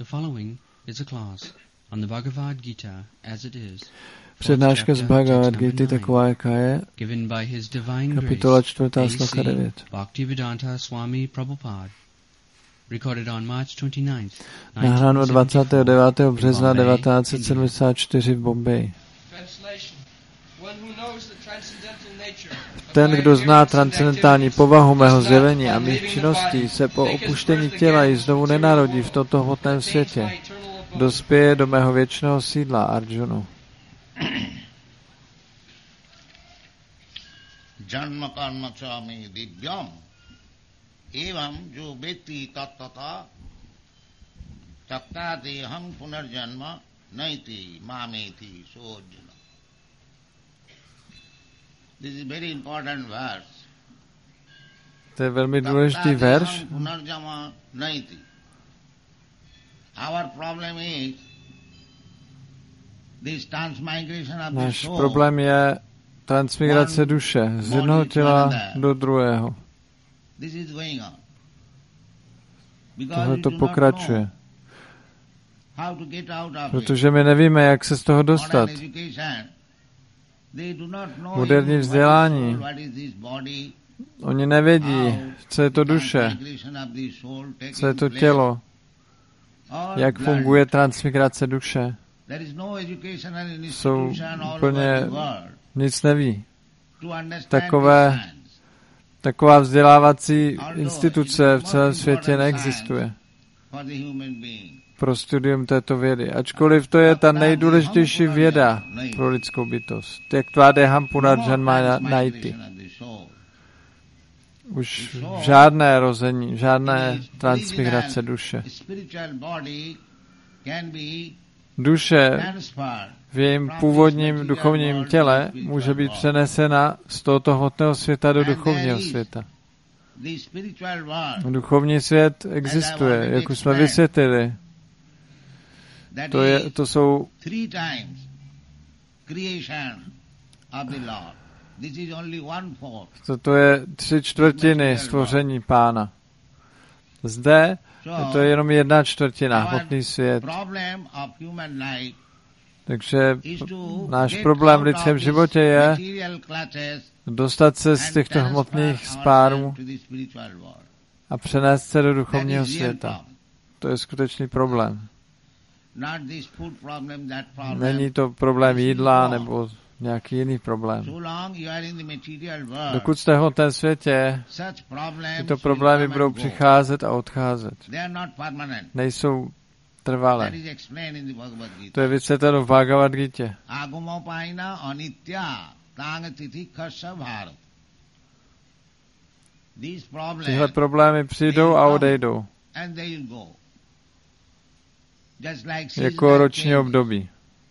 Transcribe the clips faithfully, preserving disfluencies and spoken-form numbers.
following is a class on the Bhagavad Gita as it is. Přednáška z Bhagavad Gita, taková, jaká je, kapitola čtvrtá, sloka devět. Bhaktivedanta Swami Prabhupada. Recorded on March twenty-ninth, nahráno dvacátého devátého března devatenáct set sedmdesát čtyři v Bombeji. Ten, kdo zná transcendentální povahu mého zjevení a mých činností, se po opuštění těla již znovu nenarodí v tomto hmotném světě. Dospěje do mého věčného sídla, Arjunu. Janma karma chami divyam evam jo veti tattata tattati ham punarjanma naiti mameti sojana. This is very important verse. To je velmi důležitý verš. Punarjanma naiti. Our problem is this transmigration of the Náš soul. problém je transmigrace duše z jednoho těla do druhého. Tohle to pokračuje. Protože my nevíme, jak se z toho dostat. Moderní vzdělání. Oni nevědí, co je to duše, co je to tělo, jak funguje transmigrace duše. Jsou úplně nic neví. Takové, taková vzdělávací instituce v celém světě neexistuje pro studium této vědy. Ačkoliv to je ta nejdůležitější věda pro lidskou bytost. Jak tvádeham punarjanma naiti. Už žádné rození, žádné transmigrace duše. Duše v jejím původním duchovním těle může být přenesena z tohoto hmotného světa do duchovního světa. Duchovní svět existuje, jak už jsme vysvětlili. To, je, to jsou to, to je tři čtvrtiny stvoření Pána. Zde to je jenom jedna čtvrtina, hmotný svět. Takže náš problém v lidském životě je dostat se z těchto hmotných spárů a přenést se do duchovního světa. To je skutečný problém. Není to problém jídla nebo nějaký jiný problém. Dokud jste v hmotném světě, tyto problémy budou přicházet a odcházet. Nejsou trvalé. To je vysvětleno v Bhagavad Gitě. Tyhle problémy přijdou a odejdou. Jako roční období.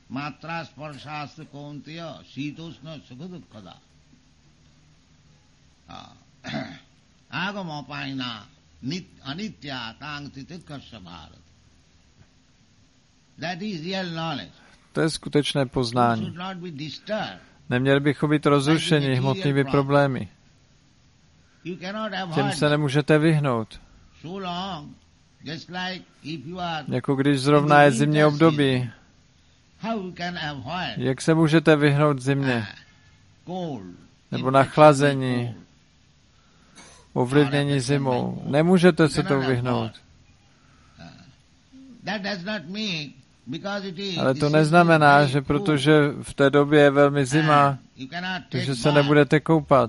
To je skutečné poznání. Neměli bychom být rozrušeni hmotnými problémy. Těm se nemůžete vyhnout. Jako když zrovna je zimní období. Jak se můžete vyhnout zimě? Nebo nachlazení? Ovlivnění zimou? Nemůžete se to vyhnout. Ale to neznamená, že protože v té době je velmi zima, že se nebudete koupat.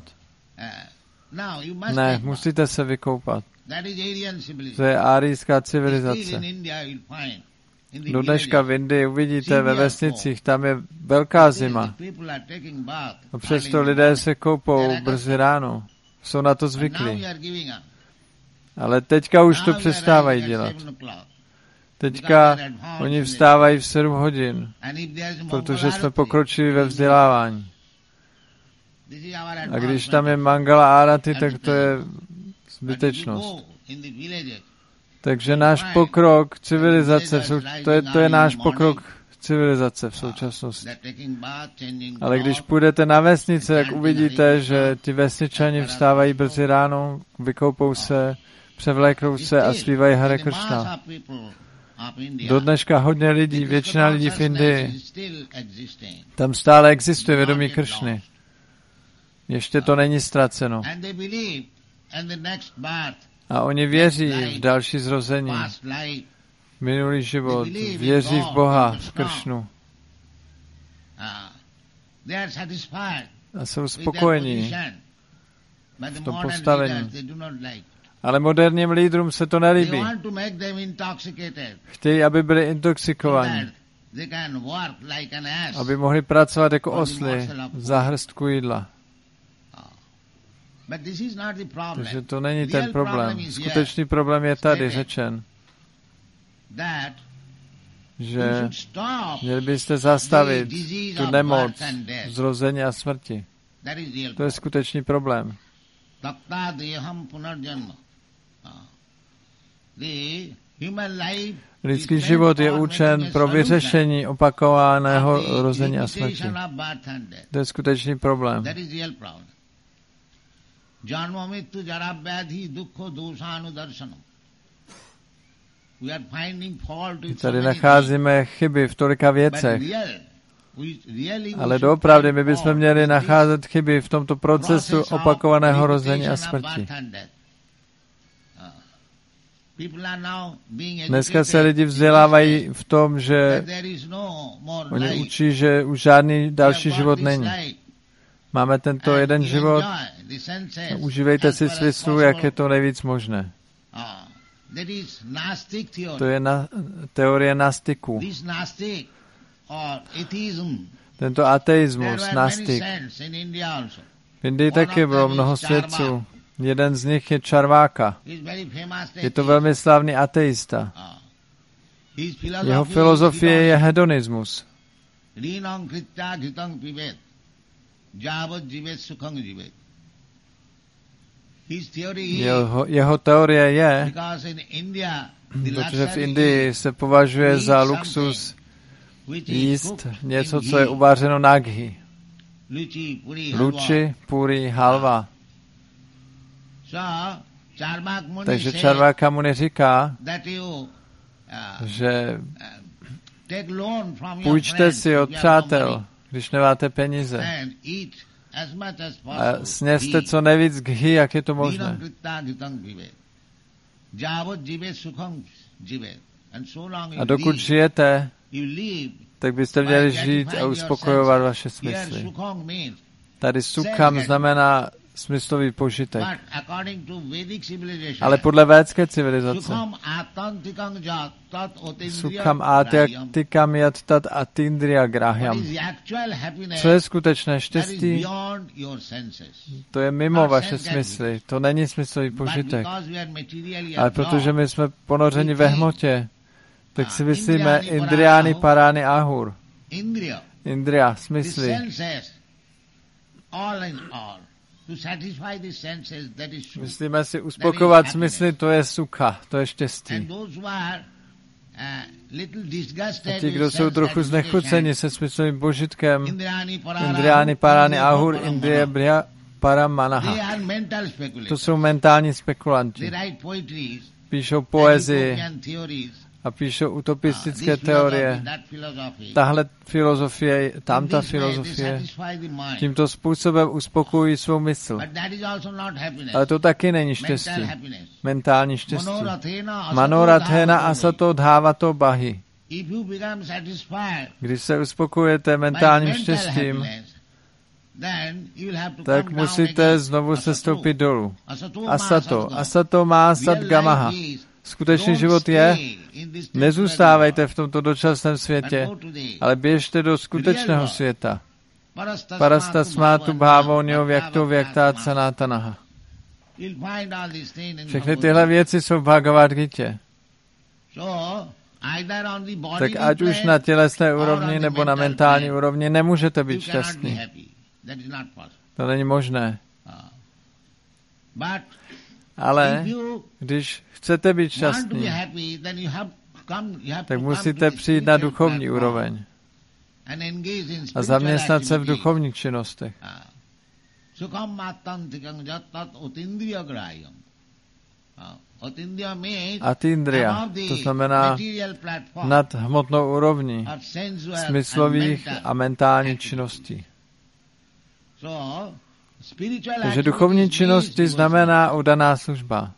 Ne, musíte se vykoupat. To je árijská civilizace. Do dneška v Indii uvidíte ve vesnicích, tam je velká zima. A přesto lidé se koupou brzy ráno. Jsou na to zvyklí. Ale teďka už to přestávají dělat. Teďka oni vstávají v sedm hodin, protože jsme pokročili ve vzdělávání. A když tam je Mangala Arati, tak to je zbytečnost. Takže náš pokrok civilizace, to je, to je náš pokrok civilizace v současnosti. Ale když půjdete na vesnice, jak uvidíte, že ty vesničani vstávají brzy ráno, vykoupou se, převléknou se a zpívají Hare Krishna. Do dneška hodně lidí, většina lidí v Indii, tam stále existuje vědomí Kršny. Ještě to není ztraceno. A oni věří v další zrození, minulý život, věří v Boha, v Kršnu. A jsou spokojení v tom postavení. Ale moderním lídrům se to nelíbí. Chtějí, aby byli intoxikovaní, aby mohli pracovat jako osly za hrstku jídla. Takže to není ten problém. Skutečný problém je tady řečen, že měli byste zastavit tu nemoc zrození a smrti. To je skutečný problém. Lidský život je určen pro vyřešení opakovaného rození a smrti. To je skutečný problém. Tady nacházíme chyby v tolika věcech. Ale doopravdy my bychom měli nacházet chyby v tomto procesu opakovaného rození a smrti. Dneska se lidi vzdělávají v tom, že oni učí, že už žádný další život není. Máme tento jeden život, užívejte si smyslu, jak je to nejvíc možné. To je na, teorie nastiku. Tento ateismus, nastik. V Indii taky bylo mnoho svědců. Jeden z nich je Čarváka. Je to velmi slavný ateista. Jeho filozofie je hedonismus. Jeho, jeho teorie je, protože v Indii se považuje za luxus jíst něco, co je uvařeno na ghee. Luči, puri, halva. Takže Čarváka Muni říká, že půjčte si od přátel, když nemáte peníze. A sněste co nejvíc ghee, jak je to možné. A dokud žijete, tak byste měli žít a uspokojovat vaše smysly. Tady sukham znamená smyslový požitek. Ale podle védské civilizace sukham atyaktikam yat tat atindriya grahyam. Co je skutečné štěstí? To je mimo vaše smysly. To není smyslový požitek. Ale protože my jsme ponořeni ve hmotě, tak si myslíme indriány, parány, ahur. Indriya, smysly. Myslíme si, uspokovat smysly, to je sukha, to je štěstí. A ti, kdo jsou trochu znechuceni se smyslovým požitkem, indriány, parány, ahur, indriya, briya, param, manaha. To jsou mentální spekulanti. Píšou poezii a píšou utopistické teorie. Tahle filozofie, tamta filozofie, tímto způsobem uspokojí svou mysl. Ale to taky není štěstí. Mentální štěstí. Manorathena asato dhavato bahi. Když se uspokojujete mentálním štěstím, tak musíte znovu sestoupit dolů. Asato. Asato má sat gamaha. Skutečný život je, nezůstávejte v tomto dočasném světě, ale běžte do skutečného světa. Parastasmátu bhavonyo vyakto vyaktat sanatanaha. Všechny tyhle věci jsou v Bhagavad Gitě. Tak ať už na tělesné úrovni nebo na mentální úrovni nemůžete být šťastní. To není možné. Ale když chcete být šťastní, tak musíte přijít na duchovní úroveň a zaměstnat se v duchovních činnostech. Atindriya, to znamená nad hmotnou úrovní smyslových a mentálních činností. Takže duchovní činnosti znamená oddaná služba.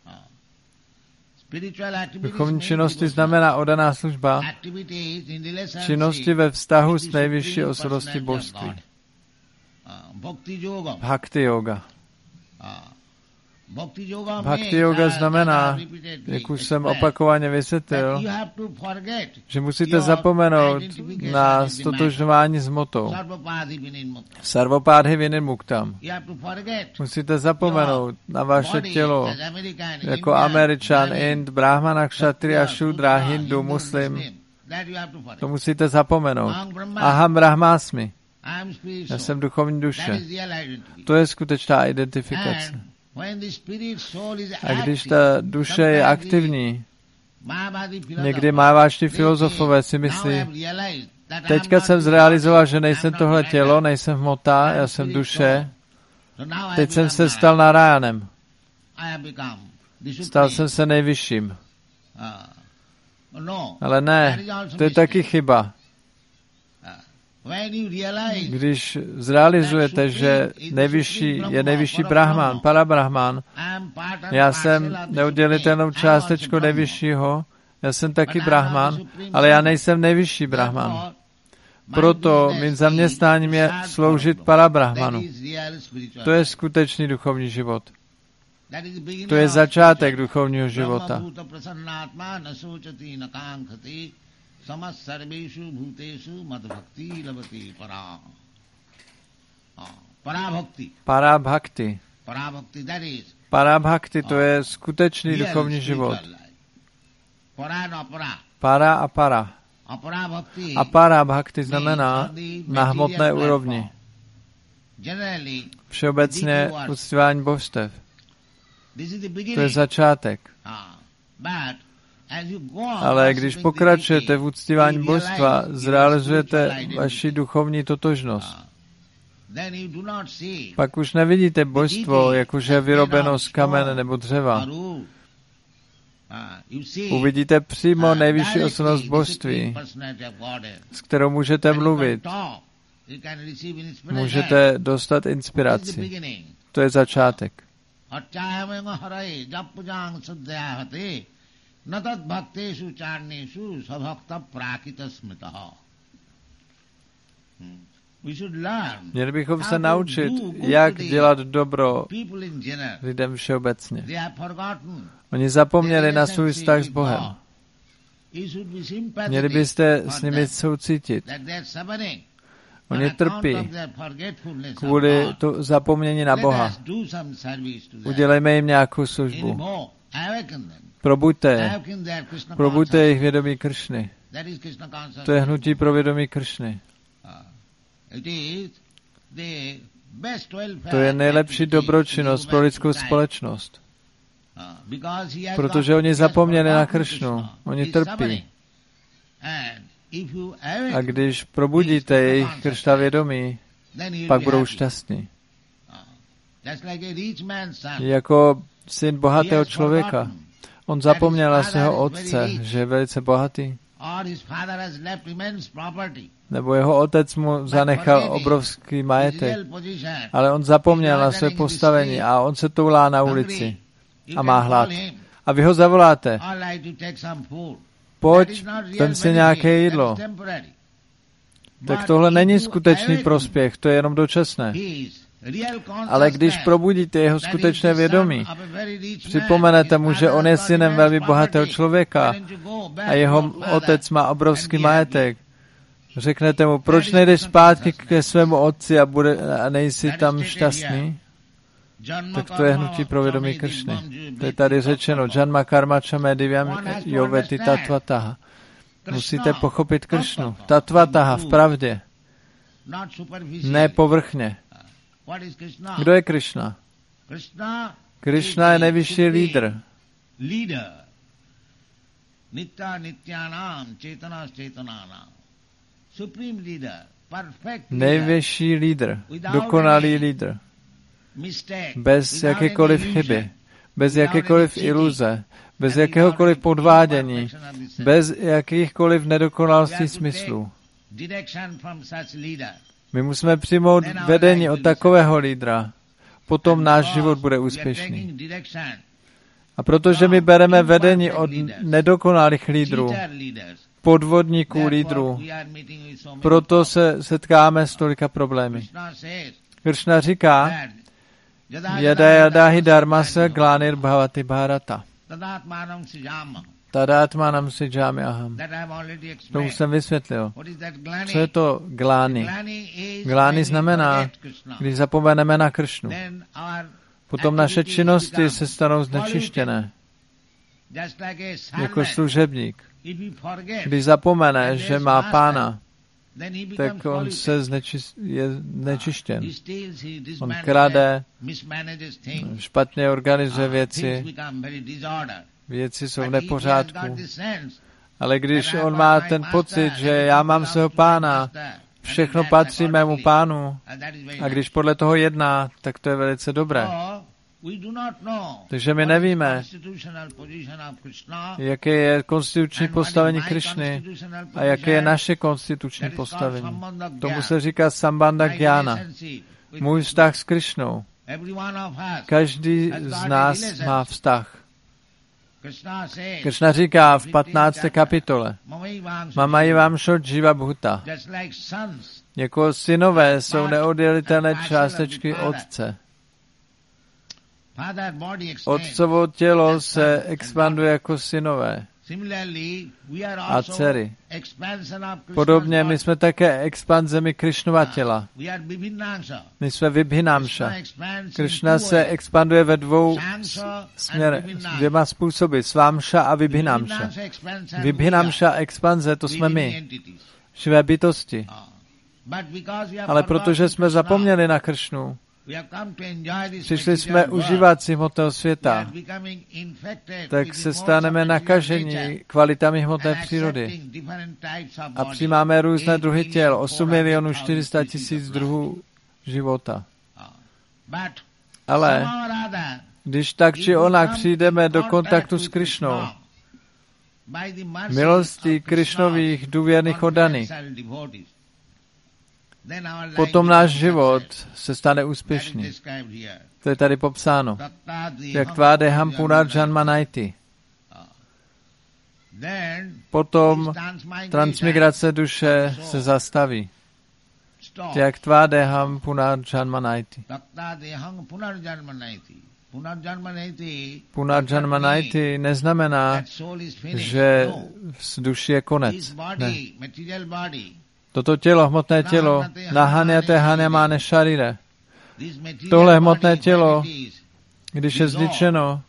Duchovní činnosti znamená oddaná služba, činnosti ve vztahu s nejvyšší osobností božství. Bhakti yoga. Bhakti yoga znamená, jak už jsem opakovaně vysvětlil, že musíte zapomenout na stotožňování s hmotou. Sarvopádhy vinimuktam. Musíte zapomenout na vaše tělo jako Američan, Ind, Brahmana, Kshatriya, Šudra, Hindu, Muslim. To musíte zapomenout. Aham Brahmasmi. Já jsem duchovní duše. To je skutečná identifikace. A když ta duše je aktivní, někdy máváčtí filozofové si myslí, teďka jsem zrealizoval, že nejsem tohle tělo, nejsem hmota, já jsem duše, teď jsem se stal Narayanem. Stal jsem se nejvyšším. Ale ne, to je taky chyba. Když zrealizujete, že nejvyšší je nejvyšší Brahman, Parabrahman, já jsem neudělitelnou částečkou nejvyššího, já jsem taky Brahman, ale já nejsem nejvyšší Brahman. Proto mým zaměstnáním je sloužit Parabrahmanu. To je skutečný duchovní život. To je začátek duchovního života. Samas sarveshu bhuteshu madbhakti labati para. Parabhakti. Parabhakti. Parabhakti, that is. Parabhakti, to je skutečný duchovní život. Para a para. A parabhakti znamená na hmotné úrovni. Všeobecně uctívání božstev. To je začátek. Ale když pokračujete v uctívání božstva, zrealizujete vaši duchovní totožnost. Pak už nevidíte božstvo, jakože je vyrobeno z kamene nebo dřeva. Uvidíte přímo nejvyšší osobnost božství, s kterou můžete mluvit. Můžete dostat inspiraci. To je začátek. Natat bhakteshu charneshu sabhakta prakita smitaha. Měli bychom se naučit, jak dělat dobro lidem všeobecně. Oni zapomněli na svůj vztah s Bohem. Měli byste s nimi soucítit. Oni trpí kvůli to zapomnění na Boha. Udělejme jim nějakou službu. Probuďte je. Probuďte jejich vědomí Kršny. To je hnutí pro vědomí Kršny. To je nejlepší dobročinnost pro lidskou společnost. Protože oni zapomněli na Kršnu. Oni trpí. A když probudíte jejich Kršna vědomí, pak budou šťastní. Jako syn bohatého člověka. On zapomněl na svého otce, že je velice bohatý. Nebo jeho otec mu zanechal obrovský majetek. Ale on zapomněl na své postavení a on se toulá na ulici a má hlad. A vy ho zavoláte. Pojď, vem si nějaké jídlo. Tak tohle není skutečný prospěch, to je jenom dočasné. Ale když probudíte jeho skutečné vědomí, připomenete mu, že on je synem velmi bohatého člověka a jeho otec má obrovský majetek. Řeknete mu, proč nejdeš zpátky ke svému otci a, bude, a nejsi tam šťastný? Tak to je hnutí pro vědomí Kršny. To je tady řečeno. Janma karma čame divyam joveti tatvataha. Musíte pochopit Kršnu. Tatvataha v pravdě. Ne povrchně. Kdo je Kršna? Kršna je nejvyšší lídr. Nejvyšší lídr. Dokonalý lídr. Bez jakékoliv chyby. bez jakékoliv iluze, bez jakéhokoliv podvádění, bez jakýchkoliv nedokonalostí smyslu. My musíme přijmout vedení od takového lídra. Potom náš život bude úspěšný. A protože my bereme vedení od nedokonalých lídrů, podvodníků lídrů, proto se setkáme s tolika problémy. Kršna říká, Yada yadahi dharmasa glanir bhavati bharata. Tadatmanam si jami aham. To už jsem vysvětlil. Co je to glány? Glány znamená, když zapomeneme na Kršnu. Potom naše činnosti se stanou znečištěné. Jako služebník. Když zapomene, že má pána, tak on se znečist, je znečištěn. On krade, špatně organizuje věci, věci jsou v nepořádku. Ale když on má ten pocit, že já mám svého pána, všechno patří mému pánu, a když podle toho jedná, tak to je velice dobré. Takže my nevíme, jaké je konstituční postavení Krišny a jaké je naše konstituční postavení. Tomu se říká sambandha gyana. Můj vztah s Krišnou. Každý z nás má vztah. Kršna říká v patnácté kapitole Mamaji vamšo jiva bhuta. Jako synové jsou neoddělitelné částečky otce. Otcovo tělo se expanduje jako synové a dcery. Podobně my jsme také expanzemi Krišnova těla. My jsme Vibhinamša. Kršna se expanduje ve dvou směrech, dvěma způsoby. Svámša a Vibhinamša. Vibhinamša expanze, to jsme my. Živé bytosti. Ale protože jsme zapomněli na Kršnu, přišli jsme užívat si hmotného světa, tak se staneme nakažení kvalitami hmotné přírody a přijímáme různé druhy těl, osm milionů čtyři sta tisíc druhů života. Ale když tak či onak přijdeme do kontaktu s Krišnou, milostí Krišnových důvěrných oddaných, potom náš život se stane úspěšný. To je tady popsáno. Jak tvá deham punarjanma naiti. Potom transmigrace duše se zastaví. Jak tvá deham punarjanma naiti. Punarjanma naiti neznamená, že z duši je konec. Ne. Toto tělo, hmotné tělo, nahaněte hanemáne šarire. Tohle hmotné tělo, když je zničeno,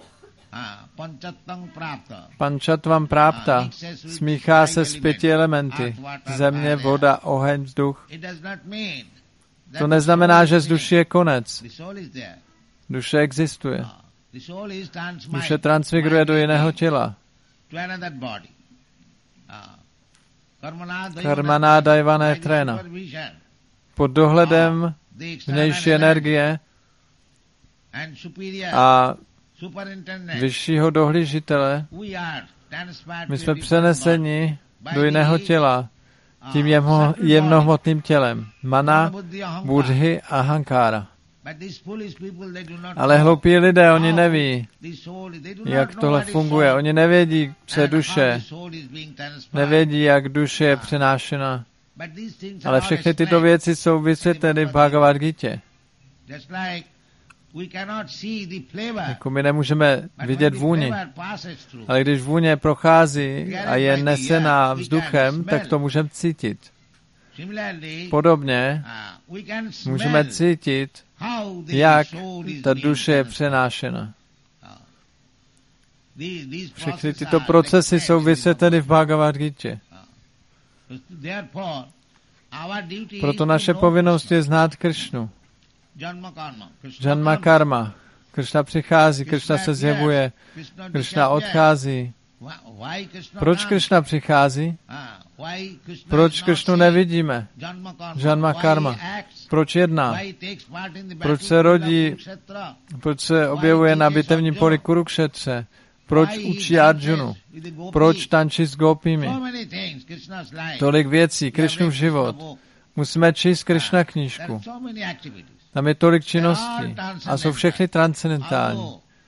pančatvam prápta, smíchá se s pěti elementy, země, voda, oheň, vzduch. To neznamená, že z duši je konec. Duše existuje. Duše transmigruje do jiného těla. Karmaná dajvané tréna. Pod dohledem vnější energie a vyššího dohlížitele my jsme přeneseni do jiného těla tím jemnohmotným tělem. Mana, buddhi a hankára. Ale hloupí lidé, oni neví, jak tohle funguje. Oni nevědí, co je duše. Nevědí, jak duše je přenášena. Ale všechny tyto věci jsou vysvětleny v Bhagavad Gitě. Jako my nemůžeme vidět vůni. Ale když vůně prochází a je nesená vzduchem, tak to můžeme cítit. Podobně můžeme cítit, jak ta duše je přenášena. Všechny tyto procesy jsou vysvětleny v Bhagavad Gitě. Proto naše povinnost je znát Kršnu. Janma karma. Kršna přichází, Kršna se zjevuje, Kršna odchází. Proč Kršna přichází? Proč Kršnu nevidíme? Janma karma. Proč jedná? Proč se rodí, proč se objevuje na bitevním poli Kurukšetře? Proč učí Arjunu? Proč tančí s gopími? Tolik věcí, Krišnův život. Musíme číst Krišna knížku. Tam je tolik činností a jsou všechny transcendentální.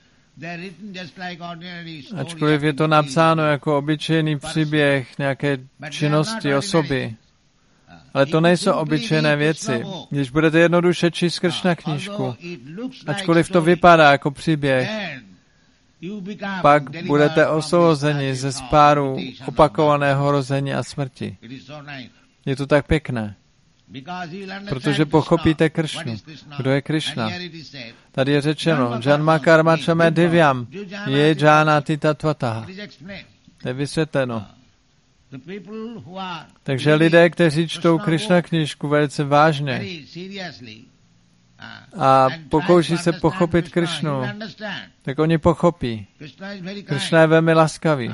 Ačkoliv je to napsáno jako obyčejný příběh nějaké činnosti, osoby. Ale to nejsou obyčejné věci. Když budete jednoduše číst Krišna knížku, ačkoliv to vypadá jako příběh, pak budete osvobozeni ze spáru opakovaného rození a smrti. Je to tak pěkné. Protože pochopíte Krišnu. Kdo je Krišna? Tady je řečeno, Janma karma čame divyam, je jánati tattvataha. To je vysvětleno. Takže lidé, kteří čtou Krišna knížku velice vážně a pokouší se pochopit Krišnu, tak oni pochopí. Krišna je velmi laskavý.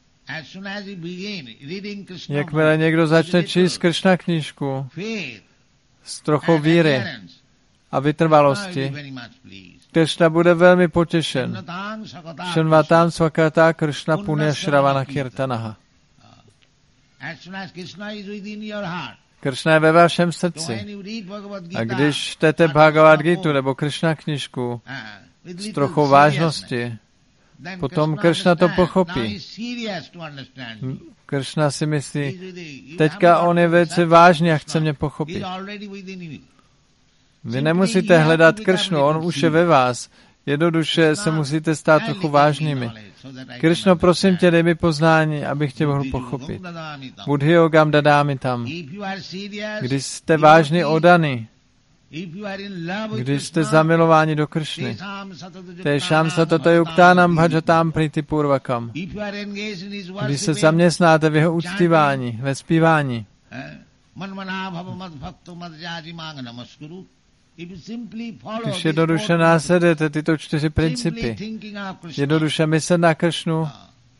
Jakmile někdo začne číst Krišna knížku s trochou víry a vytrvalosti, Krišna bude velmi potěšen. Šenvatám svakata Krišna punya shravana kirtanaha. Krišna je ve vašem srdci. A když čtete Bhagavad Gitu nebo Krišna knížku s trochou vážnosti, potom Krišna to pochopí. Krišna si myslí, teďka on je velice vážný a chce mě pochopit. Vy nemusíte hledat Krišnu, on už je ve vás. Jednoduše se musíte stát trochu vážnými. Krišno, prosím tě, dej mi poznání, abych tě mohl pochopit. Buddhi yogam dadámi tam. Když jste vážně odaný, když jste zamilováni do Krišny, téšám satata yuktánam bhajatam priti purvakam. Když se zaměstnáte v jeho uctívání, ve zpívání, když jednoduše následujete tyto čtyři principy, jednoduše myslet na Krišnu,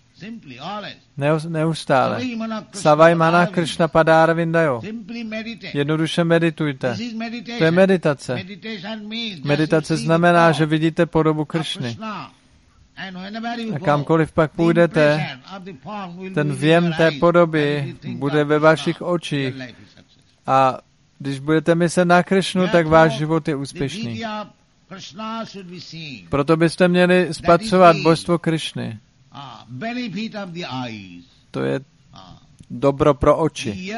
neustále. Savai mana Krišna padára vindajo. Jednoduše meditujte. To je meditace. Meditace znamená, že vidíte podobu Krišny. A kamkoliv pak půjdete, ten věm té podoby bude ve vašich očích. A když budete myslet na Krišnu, tak váš život je úspěšný. Proto byste měli spatřovat božstvo Krišny. To je dobro pro oči.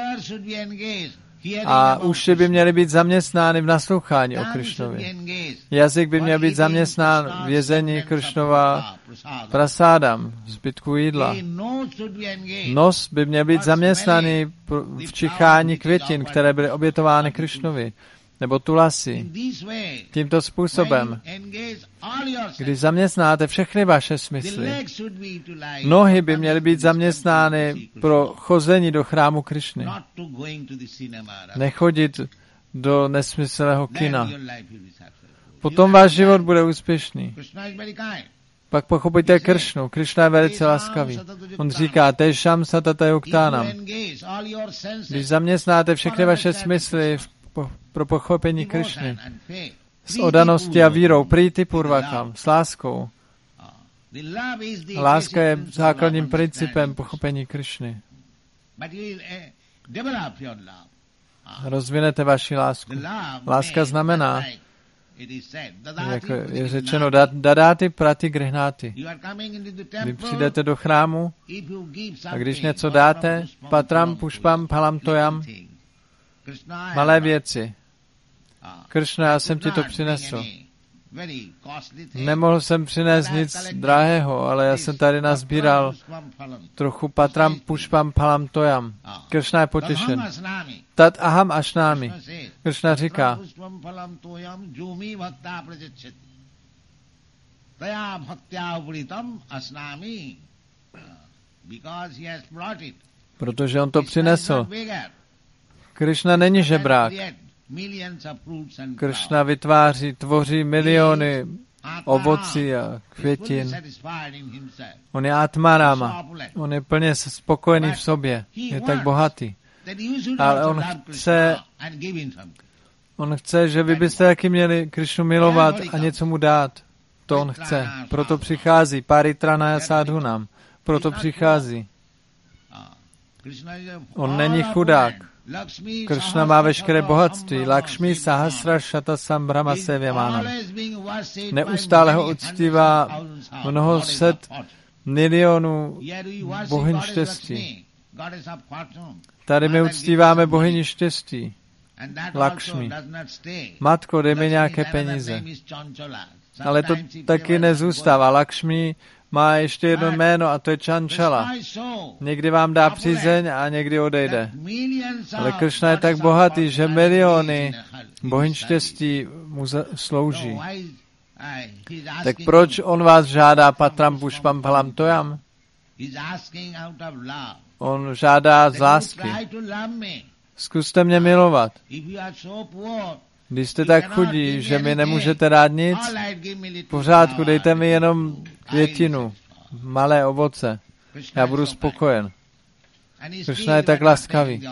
A uši by měly být zaměstnány v naslouchání o Krišnovi. Jazyk by měl být zaměstnán v jezení Krišnova prasádam, zbytku jídla. Nos by měl být zaměstnaný v čichání květin, které byly obětovány Krišnovi, nebo tulasi. Tímto způsobem, když zaměstnáte všechny vaše smysly, nohy by měly být zaměstnány pro chození do chrámu Krišny. Nechodit do nesmyslného kina. Potom váš život bude úspěšný. Pak pochopíte Krišnu. Krišna je velice laskavý. On říká, téšam satata yuktánam. Když zaměstnáte všechny vaše smysly pro pochopení Krišny, s odaností a vírou, priti purvakam, s láskou. Láska je základním principem pochopení Krišny. Rozvinete vaši lásku. Láska znamená, jak je řečeno, dadáty prati grihnáty. Vy přijdete do chrámu a když něco dáte, patram pušpam palam tojam, malé věci. Krišna, já jsem ti to přinesl. Nemohl jsem přinést nic drahého, ale já jsem tady nazbíral trochu patram pušpam palam tojam. Krišna je potěšen. Tat aham ašnámi. Krišna říká, protože on to přinesl. Krišna není žebrák. Krišna vytváří, tvoří miliony ovocí a květin. On je Atmarama. On je plně spokojený v sobě. Je tak bohatý. Ale on chce, On chce, že vy byste taky měli Krišnu milovat a něco mu dát. To on chce. Proto přichází. Paritranaya sadhunam. Proto přichází. On není chudák. Kršna má veškeré bohatství. Lakšmi sahasra shata sambrahma sevyamánam. Neustále ho uctívá mnoho set milionů bohyň štěstí. Tady my uctíváme bohyni štěstí. Lakšmi. Matko, dej mi nějaké peníze. Ale to taky nezůstává. Lakšmi má ještě jedno jméno a to je Čančala. Někdy vám dá přízeň a někdy odejde. Ale Kršna je tak bohatý, že miliony bohyň štěstí mu slouží. Tak proč on vás žádá patram pušpam palam tojam? On žádá z lásky. Zkuste mě milovat. Když jste tak chudí, že mi nemůžete dát nic, v pořádku, dejte mi jenom květinu, malé ovoce. Já budu spokojen. Kršna je tak laskavý.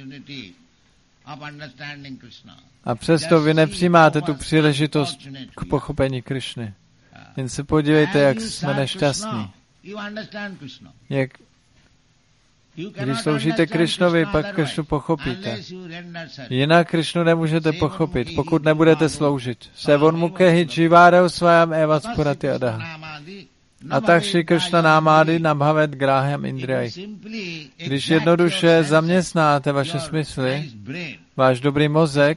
A přesto vy nepřijímáte tu příležitost k pochopení Krišny. Jen se podívejte, jak jsme nešťastní. Jak Když sloužíte Krišnovi, pak Krišnu pochopíte. Jinak Krišnu nemůžete pochopit, pokud nebudete sloužit. Sevon mukehi jiváreu svajam evac purati adaha. A tak Šri Kršna námády nabhavet gráhem indriaj. Když jednoduše zaměstnáte vaše smysly, váš dobrý mozek,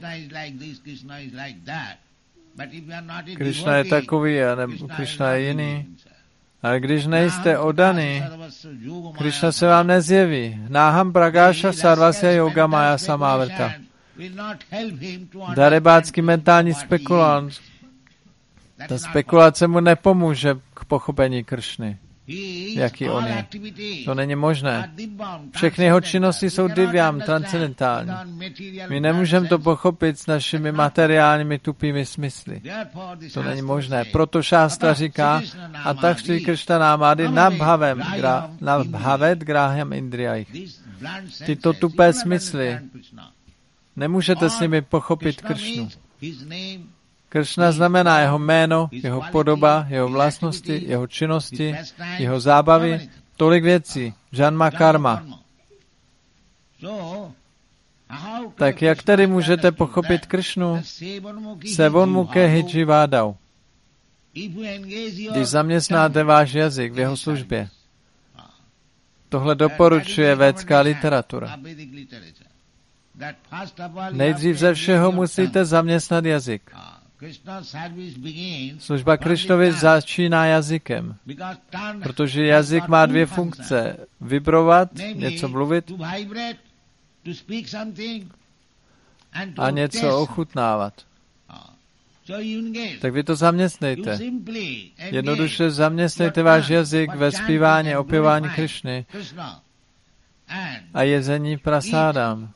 Krišna je takový, a nebo Krišna je jiný. Ale když nejste oddaný, Krišna se vám nezjeví. Náham pragáša sarvasya yoga maya samávrta. Darebácký mentální spekulant. Ta spekulace mu nepomůže k pochopení Kršny, jaký on je. To není možné. Všechny jeho činnosti jsou divyam, transcendentální. My nemůžeme to pochopit s našimi materiálními tupými smysly. To není možné. Proto šástra říká, a tak Šri Kršna námády nabhavem, gra, nabhavet gráhem indriajich. Tyto tupé smysly, nemůžete s nimi pochopit Kršnu. Kršna znamená jeho jméno, jeho podoba, jeho vlastnosti, jeho činnosti, jeho zábavy, tolik věcí, žanma karma. Tak jak tedy můžete pochopit Kršnu? Sevon mukehi jivádau. Když zaměstnáte váš jazyk v jeho službě. Tohle doporučuje védská literatura. Nejdřív ze všeho musíte zaměstnat jazyk. Služba Krišnovi začíná jazykem, protože jazyk má dvě funkce. Vibrovat, něco mluvit a něco ochutnávat. Tak vy to zaměstnejte. Jednoduše zaměstnejte váš jazyk ve zpívání a opěvání Krišny a jezení prasádám.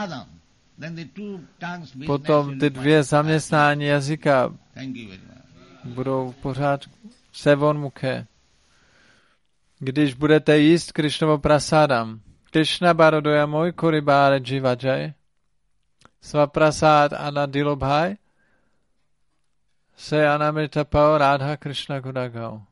Potom ty dvě zaměstnání jazyka budou pořád sevon mukhe. Když budete jíst Krišnovo prasádam, Krishna barodoja moj koribáre jivajaj, svaprasád anadilobhaj, se anamritapao rádha Krishna godagao.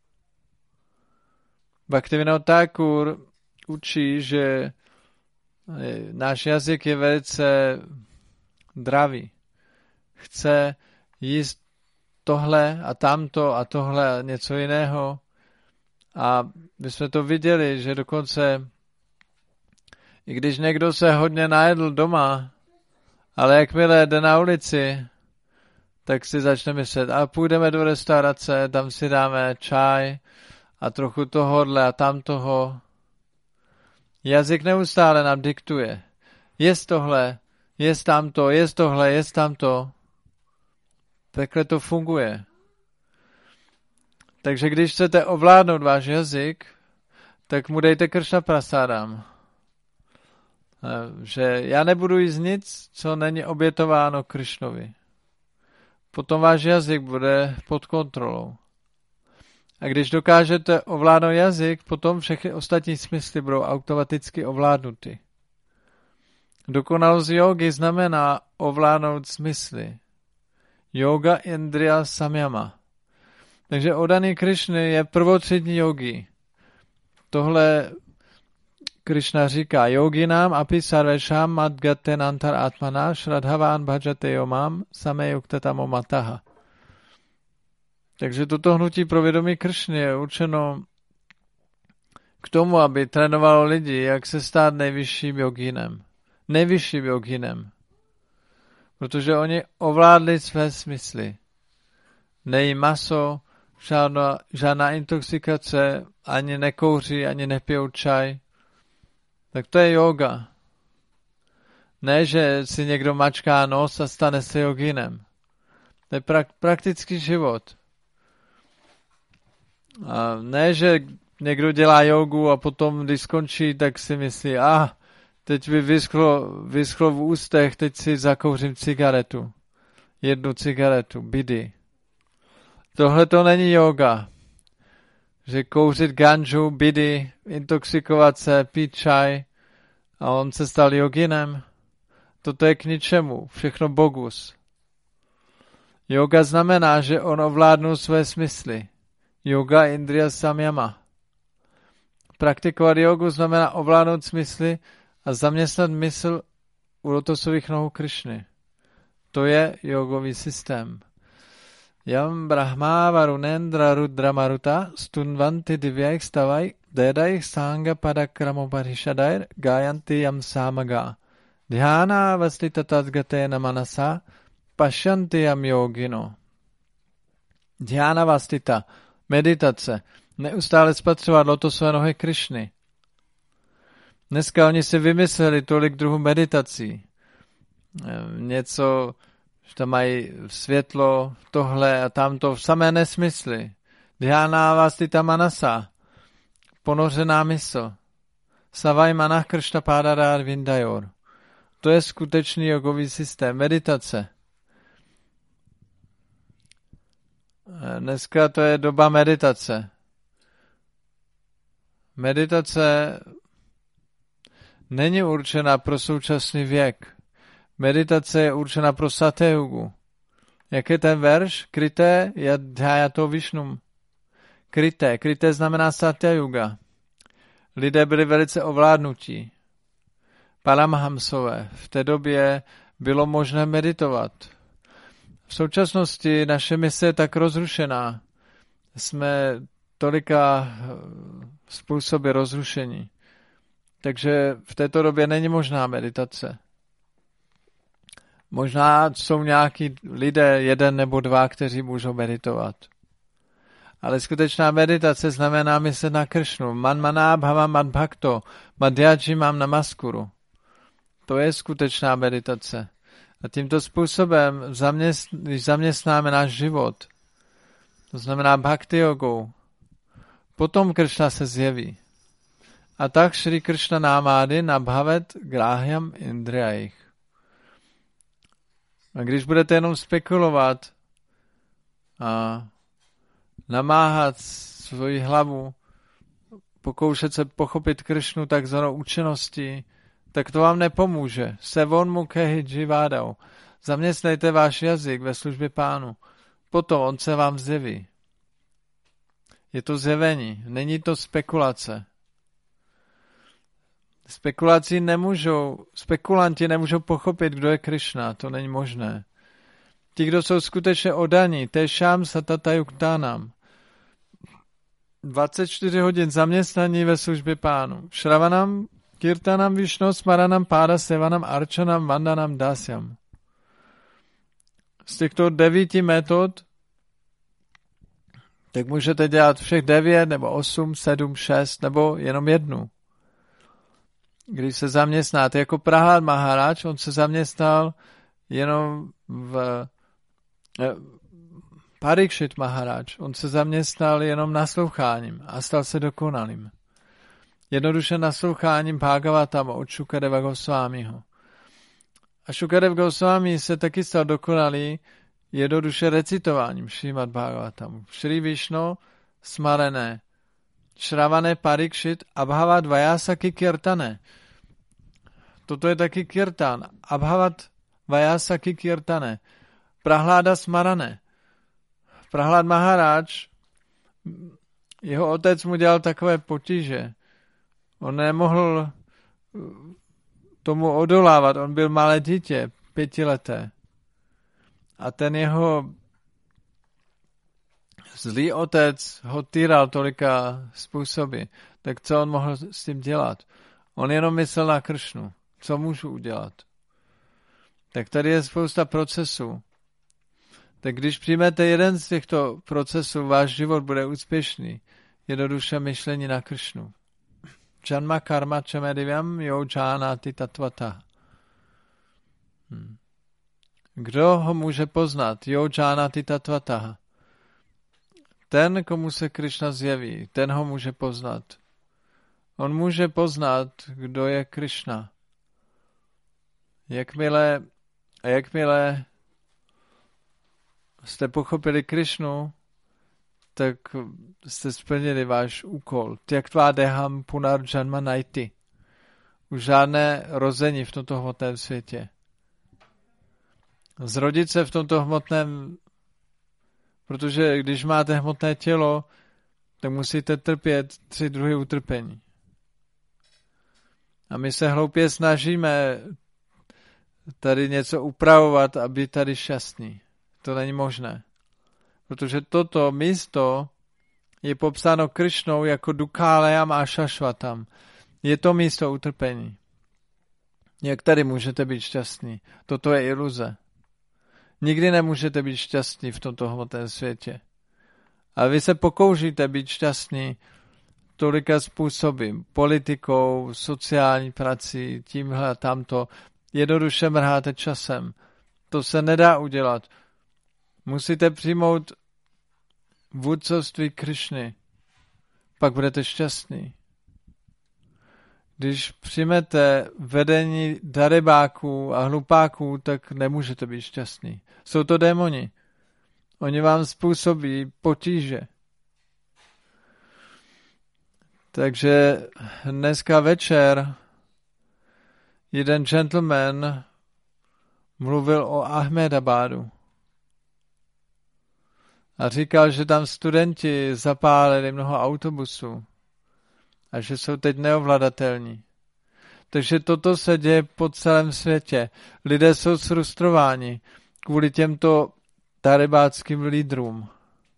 Bhaktivinoda Thakur učí, že náš jazyk je velice dravý. Chce jíst tohle a tamto a tohle a něco jiného. A my jsme to viděli, že dokonce, i když někdo se hodně najedl doma, ale jakmile jde na ulici, tak si začne myslet, a půjdeme do restaurace, tam si dáme čaj a trochu tohodle a tamtoho. Jazyk neustále nám diktuje. Jest tohle, jest tamto, jest tohle, jest tamto. Takhle to funguje. Takže když chcete ovládnout váš jazyk, tak mu dejte Kršna prasádam. Že já nebudu jíst nic, co není obětováno Krišnovi. Potom váš jazyk bude pod kontrolou. A když dokážete ovládnout jazyk, potom všechny ostatní smysly budou automaticky ovládnuty. Dokonalost jógy znamená ovládnout smysly. Yoga indriya samyama. Takže oddaný Krišny je prvotřídní yogi. Tohle Krišna říká yoginám api sarvesham madgaten antar atmana shradhavan bhajate yomam sameyuktamo mataha. Takže toto hnutí pro vědomí Krišny je určeno k tomu, aby trénovalo lidi, jak se stát nejvyšším jogínem. Nejvyšším jogínem. Protože oni ovládli své smysly. Nejí maso, žádná, žádná intoxikace, ani nekouří, ani nepijou čaj. Tak to je yoga. Ne, že si někdo mačká nos a stane se jogínem. To je prak- praktický život. A ne, že někdo dělá jogu a potom, když skončí, tak si myslí, a ah, teď by vyschlo, vyschlo v ústech, teď si zakouřím cigaretu. Jednu cigaretu, bidy. Tohle to není yoga. Že kouřit ganžu, bidy, intoxikovat se, pít čaj a on se stal joginem. Toto je k ničemu, všechno bogus. Yoga znamená, že on ovládnul své smysly. Yoga indriya samyama. Praktikovat jogu znamená ovládnout smysly a zaměstnat mysl u lotosových nohou Krišny. To je jogový systém. Yam brahma varunendra rudra maruta stunvanti divyajk stavai dedajk sanga padakramoparishadair gayanti yam samaga dhyana vastita tadgatena manasa pashyanti yam yogino. Dhyana vastita, meditace, neustále spatřovat lotosové nohy Krišny. Dneska oni si vymysleli tolik druhů meditací. Něco, že tam mají světlo, tohle a tamto, samé nesmysly. Dhyana vastita manasa, ponořená mysl. Savai manah kršta pádadár vindajor. To je skutečný jogový systém, meditace. Dneska to je doba meditace. Meditace není určena pro současný věk. Meditace je určena pro satyugu. Jak je ten verš? Krité yadhyato Vishnum. Krité. Krité znamená satyuga. Lidé byli velice ovládnutí. Paramahamsové. V té době bylo možné meditovat. V současnosti naše mise je tak rozrušená. Jsme tolika způsoby rozrušení. Takže v této době není možná meditace. Možná jsou nějaký lidé, jeden nebo dva, kteří můžou meditovat. Ale skutečná meditace znamená myslet na Krišnu. Man maná bhava man bhakto, madhyaji mám namaskuru. To je skutečná meditace. A tímto způsobem, zaměst, když zaměstnáme náš život, to znamená bhakti jogou, potom Krišna se zjeví. A tak Šri Krišna námády nabhavet gráhyam indriajich. A když budete jenom spekulovat a namáhat svoji hlavu, pokoušet se pochopit Krišnu takzvanou účinností, tak to vám nepomůže. Sevon mukehi jivádau. Zaměstnejte váš jazyk ve službě Pánu. Potom on se vám zjeví. Je to zjevení, není to spekulace. Spekulací nemůžou, spekulanti nemůžou pochopit, kdo je Krišna, to není možné. Ti, kdo jsou skutečně oddaní, tešám satatayuktánam. dvacet čtyři hodin zaměstnaní ve službě Pánu. Šravanam, kirtanam, višno, smaranam, páda, sevanam, arčanam, vandanam, dasyam. Z těchto devíti metod tak můžete dělat všech devět, nebo osm, sedm, šest, nebo jenom jednu. Když se zaměstnáte jako Prahlad Maharaj, on se zaměstnal jenom v eh, Parikshit Maharaj, on se zaměstnal jenom nasloucháním a stal se dokonalým. Jednoduše nasloucháním Bhagavatam od Šukadeva Gosvámiho. A Šukadev Gosvámi se taky stal dokonalý jednoduše recitováním Šrímad Bhagavatamu. Šri Višno smarené, Šravané Parikshit Abhava Dvajasaki Kirtane. Toto je taky kirtan. Abhavat vajasaki kirtane. Prahláda Smarane. Prahlád Maharaj, jeho otec mu dělal takové potíže. On nemohl tomu odolávat. On byl malé dítě, pětileté. A ten jeho zlý otec ho týral tolika způsoby. Tak co on mohl s tím dělat? On jenom myslel na Kršnu. Co můžu udělat? Tak tady je spousta procesů. Tak když přijmete jeden z těchto procesů, váš život bude úspěšný. Jednoduše myšlení na Kršnu. Janma karma čamedivyam jo jánati tatvata. Hmm. Kdo ho může poznat? Jo jánati tatvata. Ten, komu se Kršna zjeví, ten ho může poznat. On může poznat, kdo je Kršna. Jakmile, jakmile jste pochopili Kršnu, tak jste splnili váš úkol. Tyaktva deham punarjanma naiti. Už žádné rození v tomto hmotném světě. Zrodit se v tomto hmotném, protože když máte hmotné tělo, tak musíte trpět tři druhy utrpení. A my se hloupě snažíme tady něco upravovat a být tady šťastný. To není možné. Protože toto místo je popsáno Kršnou jako Dukálejam a Šašvatam. Je to místo utrpení. Jak tady můžete být šťastní? Toto je iluze. Nikdy nemůžete být šťastní v tomto hmotném světě. A vy se pokoušíte být šťastní tolika způsoby. Politikou, sociální prací, tímhle a tamto. Jednoduše mrháte časem. To se nedá udělat. Musíte přijmout vůdcovství Kršny. Pak budete šťastní. Když přijmete vedení darebáků a hlupáků, tak nemůžete být šťastní. Jsou to démoni. Oni vám způsobí potíže. Takže dneska večer jeden gentleman mluvil o Ahmedabadu. A říkal, že tam studenti zapálili mnoho autobusů a že jsou teď neovladatelní. Takže toto se děje po celém světě. Lidé jsou frustrováni kvůli těmto darebáckým lídrům.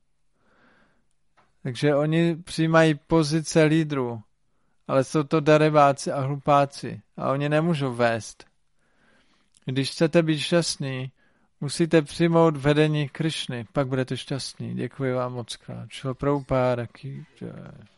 Takže oni přijímají pozice lídrů, ale jsou to darebáci a hlupáci a oni nemůžou vést. Když chcete být šťastní, musíte přijmout vedení Kršny, pak budete šťastní. Děkuji vám moc krát. Šlo Prabhupáda ki jai.